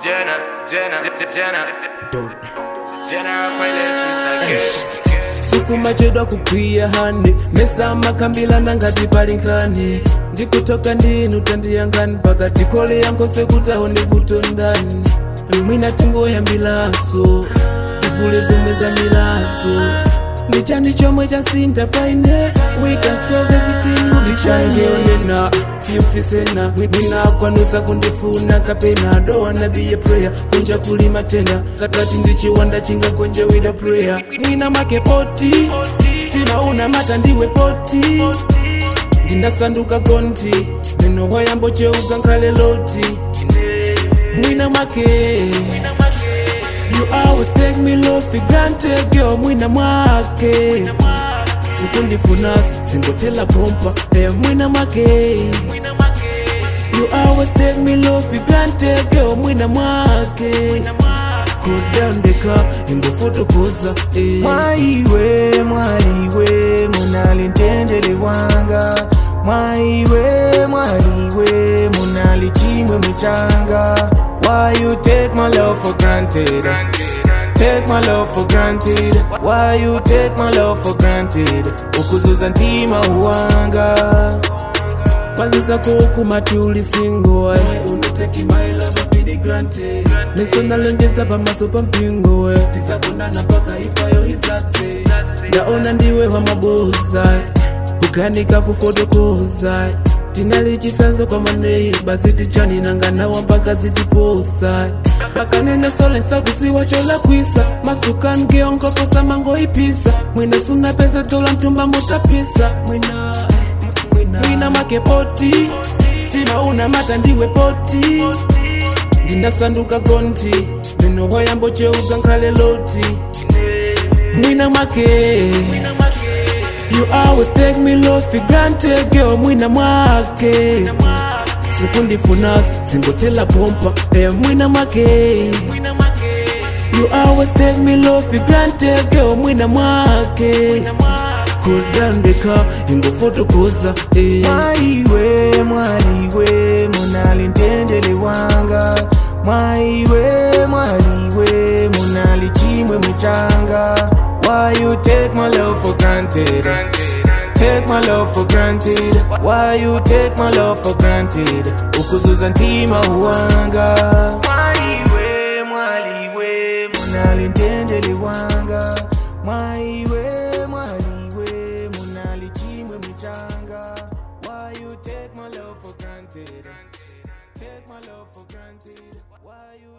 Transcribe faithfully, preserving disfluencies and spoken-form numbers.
Jenna, Jenna, Jenna, Don't. Jenna, playlist Sukuma chedwa kukwiya hane mesa makambila nangati palinkane ndikutoka ndinu tandiyangani pakati kole yankose kutaone vuto ndani mwina tingo ya milaso tivule zomwe za milaso ndichani chomwe chasinta paine we can solve everything ndichangeonena fiufisena mwina kwanusa kundifuna kapena don't wanna be a prayer kunja kulima tenda kakati ndichiwanda chinga konje with a prayer mwina make poti tima una mata ndiwe poti ndinasanduka gonti neno hoyambo cheuga nkhale loti mwina make you always take me love for granted girl mwina mwake sikundifunas singotela pompa eh mwina make you always take me love for granted girl mwina mwake cool down the car ingo fotokoza eh mwaiwe mwaliwe munalintendele wanga mwaiwe mwaliwe munalichimwe mchanga. Why you take my love for granted? Take my love for granted. Why you take my love for granted? Ukuzuza ntima huanga Panziza kuku matuli singo Why unateki my love for granted? Nesona longeza pa maso pa mpingo Tisakona na paka ifayo hizate Yaona ndiwe wa maboza Kukanika kufotokoza tinalichisanzo kwa manei basi tichani nangana wambaka zitiposa pakanene sole sakusiwa chola kwisa masuka ngeongo posa mango ipisa mwina suna pesa tola mtumba mutapisa mwina mwina mwina make poti tima una mata ndiwe poti ndinasanduka gonti neno hoyambo cheuga nkhale loti mwina make you always take me love for granted girl mwina mwake sikundifunas singotela pompa eh mwina make you always take me love for granted girl mwina mwake cool down the car ingo fotokoza eh mwaiwe mwaliwe munalintendele wanga mwaiwe mwaliwe munalichimwe mchanga. Why you take my love for granted? Take my love for granted. Why you take my love for granted? Ukuzuza ntima huanga mwaiwe mwaliwe munalintendele wanga mwaiwe mwaliwe munalichimwe mchanga. Why you take my love for granted? Take my love for granted. Why you